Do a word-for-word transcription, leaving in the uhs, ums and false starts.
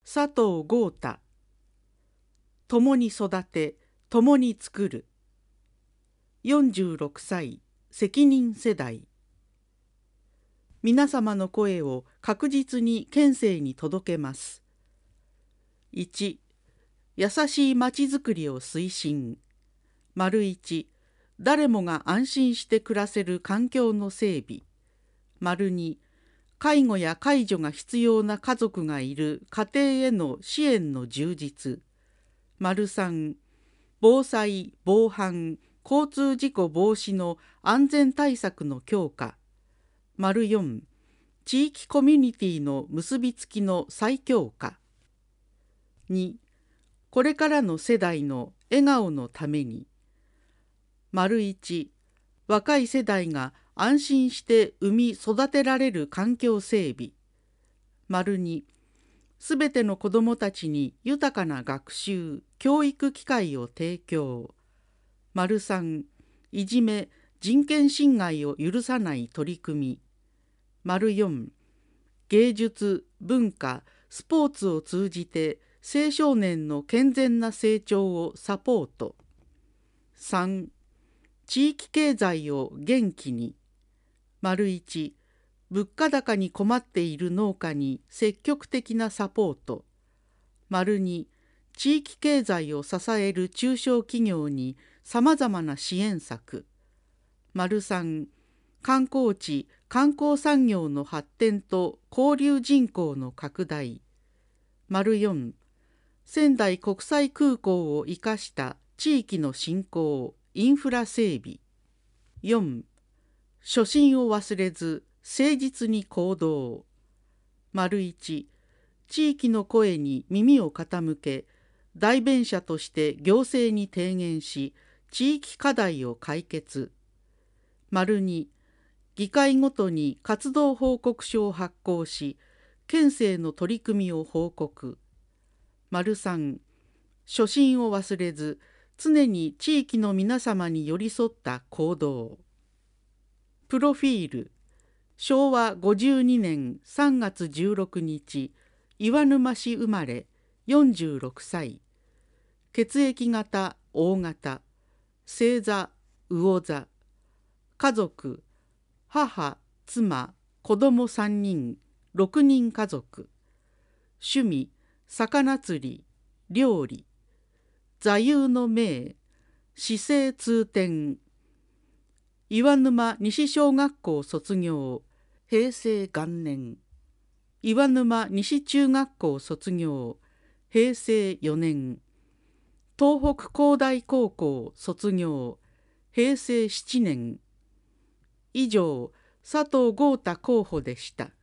佐藤豪太。共に育て、共に作る。よんじゅうろくさい、責任世代。皆様の声を確実に県政に届けます。いち、優しいまちづくりを推進。丸いち、誰もが安心して暮らせる環境の整備。丸に、介護や介助が必要な家族がいる家庭への支援の充実。丸さん、防災・防犯・交通事故防止の安全対策の強化。丸よん、地域コミュニティの結びつきの再強化。に、これからの世代の笑顔のために。丸いち、若い世代が安心して産み育てられる環境整備。丸に、すべての子どもたちに豊かな学習・教育機会を提供。丸さん、いじめ・人権侵害を許さない取り組み。丸よん、芸術・文化・スポーツを通じて青少年の健全な成長をサポート。さん、地域経済を元気に。丸いち、物価高に困っている農家に積極的なサポート。丸に、地域経済を支える中小企業にさまざまな支援策。丸さん、観光地・観光産業の発展と交流人口の拡大。丸よん、仙台国際空港を生かした地域の振興・インフラ整備。よん、初心を忘れず誠実に行動。丸いち、地域の声に耳を傾け、代弁者として行政に提言し、地域課題を解決。丸に、議会ごとに活動報告書を発行し、県政の取り組みを報告。丸さん、初心を忘れず、常に地域の皆様に寄り添った行動。プロフィール。しょうわごじゅうにねんさんがつじゅうろくにち、岩沼市生まれ、よんじゅうろくさい。血液型 オー 型。星座魚座。家族、母、妻、子供さんにん、ろくにん家族。趣味、魚釣り、料理。座右の銘、姿勢通天。岩沼西小学校卒業、へいせいがんねん。岩沼西中学校卒業、へいせいよねん。東北工大高校卒業、へいせいしちねん。以上、佐藤豪太候補でした。